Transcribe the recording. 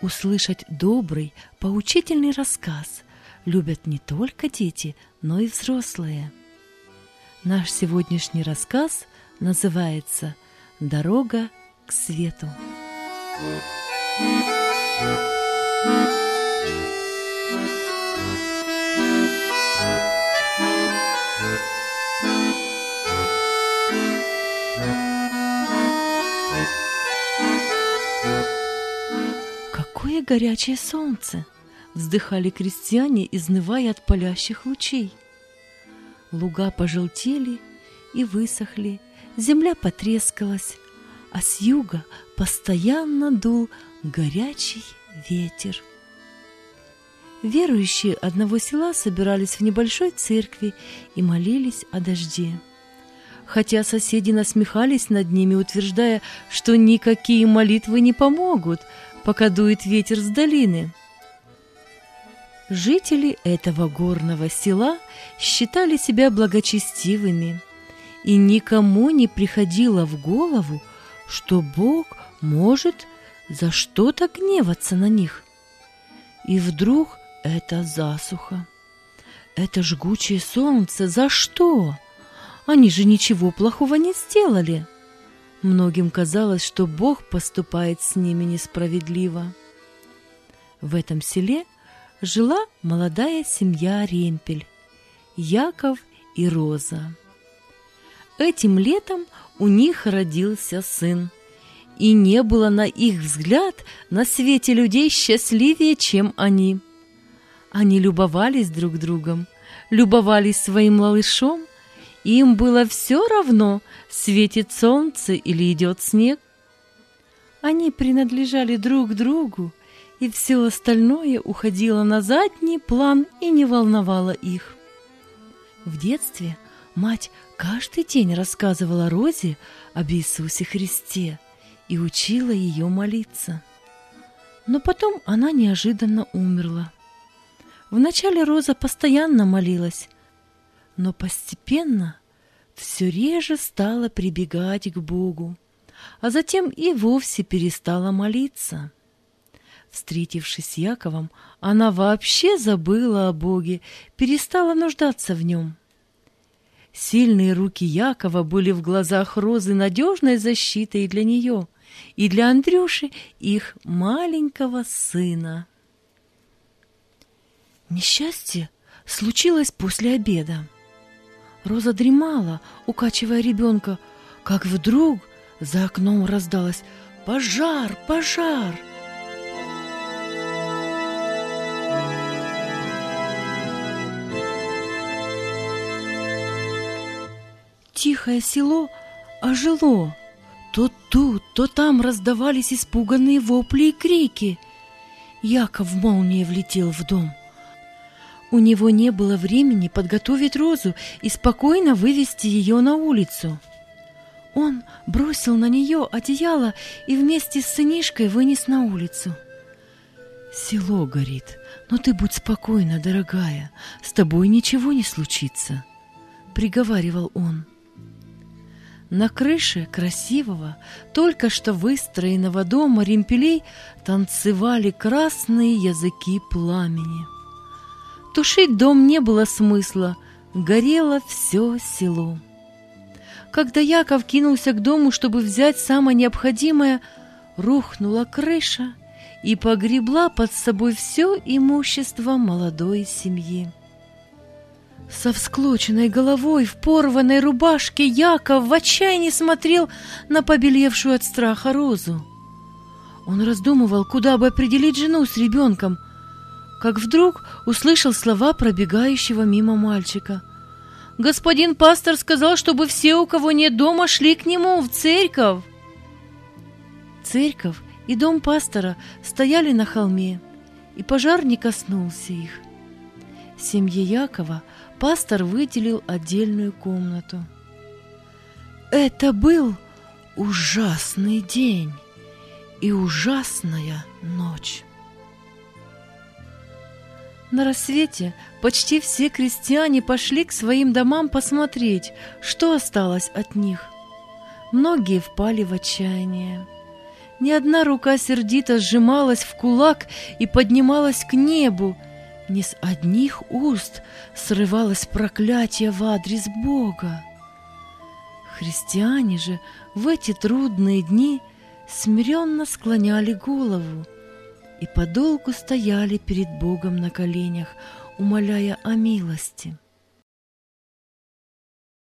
услышать добрый, поучительный рассказ любят не только дети, но и взрослые. Наш сегодняшний рассказ называется «Дорога к свету». «Какое горячее солнце!» — вздыхали крестьяне, изнывая от палящих лучей. Луга пожелтели и высохли, земля потрескалась, а с юга постоянно дул горячий ветер. Верующие одного села собирались в небольшой церкви и молились о дожде. Хотя соседи насмехались над ними, утверждая, что никакие молитвы не помогут, пока дует ветер с долины. Жители этого горного села считали себя благочестивыми, и никому не приходило в голову, что Бог может за что-то гневаться на них. И вдруг это засуха, это жгучее солнце, за что? Они же ничего плохого не сделали. Многим казалось, что Бог поступает с ними несправедливо. В этом селе жила молодая семья Ремпель, Яков и Роза. Этим летом у них родился сын, и не было, на их взгляд, на свете людей счастливее, чем они. Они любовались друг другом, любовались своим малышом, и им было все равно, светит солнце или идет снег. Они принадлежали друг другу, и все остальное уходило на задний план и не волновало их. В детстве мать каждый день рассказывала Розе об Иисусе Христе и учила ее молиться. Но потом она неожиданно умерла. Вначале Роза постоянно молилась, но постепенно все реже стала прибегать к Богу, а затем и вовсе перестала молиться. Встретившись с Яковом, она вообще забыла о Боге, перестала нуждаться в нем. Сильные руки Якова были в глазах Розы надежной защитой для нее и для Андрюши, их маленького сына. Несчастье случилось после обеда. Роза дремала, укачивая ребенка, как вдруг за окном раздалось «Пожар! Пожар!». Тихое село ожило. То тут, то там раздавались испуганные вопли и крики. Яков молнией влетел в дом. У него не было времени подготовить Розу и спокойно вывести ее на улицу. Он бросил на нее одеяло и вместе с сынишкой вынес на улицу. «Село горит, но ты будь спокойна, дорогая, с тобой ничего не случится», — приговаривал он. На крыше красивого, только что выстроенного дома Ремпелей танцевали красные языки пламени. Тушить дом не было смысла, горело все село. Когда Яков кинулся к дому, чтобы взять самое необходимое, рухнула крыша и погребла под собой все имущество молодой семьи. Со всклоченной головой, в порванной рубашке, Яков в отчаянии смотрел на побелевшую от страха Розу. Он раздумывал, куда бы определить жену с ребенком, как вдруг услышал слова пробегающего мимо мальчика. «Господин пастор сказал, чтобы все, у кого нет дома, шли к нему в церковь». Церковь и дом пастора стояли на холме, и пожар не коснулся их. Семье Якова пастор выделил отдельную комнату. Это был ужасный день и ужасная ночь. На рассвете почти все крестьяне пошли к своим домам посмотреть, что осталось от них. Многие впали в отчаяние. Ни одна рука сердито сжималась в кулак и поднималась к небу. Ни с одних уст срывалось проклятие в адрес Бога. Христиане же в эти трудные дни смиренно склоняли голову и подолгу стояли перед Богом на коленях, умоляя о милости.